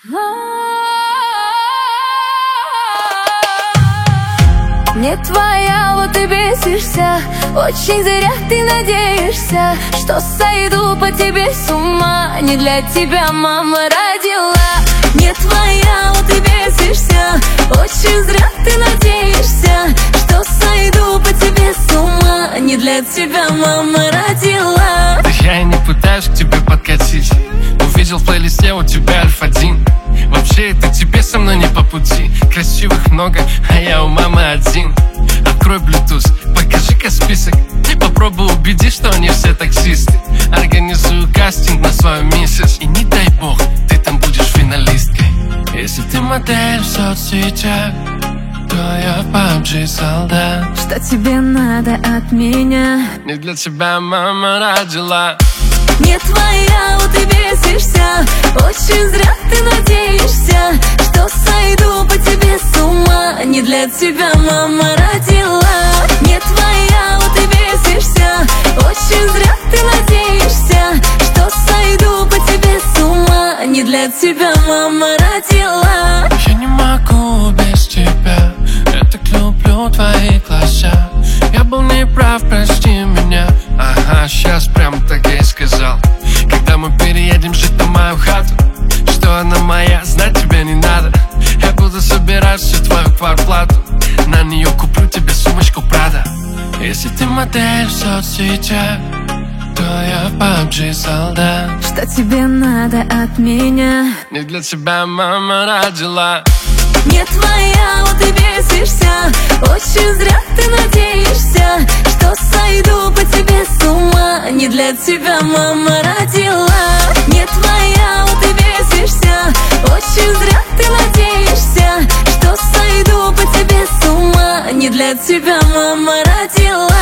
Не твоя, вот и бесишься. Очень зря ты надеешься, что сойду по тебе с ума. Не для тебя мама родила. Не твоя, вот и бесишься. Очень зря ты надеешься, что сойду по тебе с ума. Не для тебя мама родила. Да я и не пытаюсь к тебе подкатить. Увидел в плейлисте у тебя Альфа-1. Вообще это тебе со мной не по пути. Красивых много, а я у мамы один. Открой Bluetooth, покажи-ка список. Попробуй убеди, что не все таксисты. Организую кастинг на свою миссис. И не дай бог, ты там будешь финалисткой. Если ты модель в соцсетях, то я PUBG солдат. Что тебе надо от меня? Не для тебя мама родила. Не твоя, вот и бесишься. Очень зря ты надеешься, что сойду по тебе с ума. Не для тебя мама родила. Не твоя, вот и бесишься. Очень зря ты надеешься, что сойду по тебе с ума. Не для тебя мама родила. Я не могу без тебя. Я так люблю твои глаза. Я был неправ, прости меня. Ага, сейчас прям так я и сказал. Когда мы переедем жить на мою хату, что она моя, знать тебе не надо. Я буду собирать всю твою квартплату. На нее куплю тебе сумочку Прада. Если ты модель в соцсетях, то я PUBG солдат. Что тебе надо от меня? Не для тебя мама родила. Не твоя, вот и бесишься. Очень зря ты надеешься, что сойду по тебе с ума. Не для тебя мама родила. Не твоя, вот и бесишься. Очень зря ты надеешься, что сойду по тебе с ума. Не для тебя мама родила.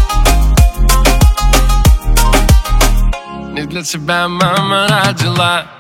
Не для тебя мама родила.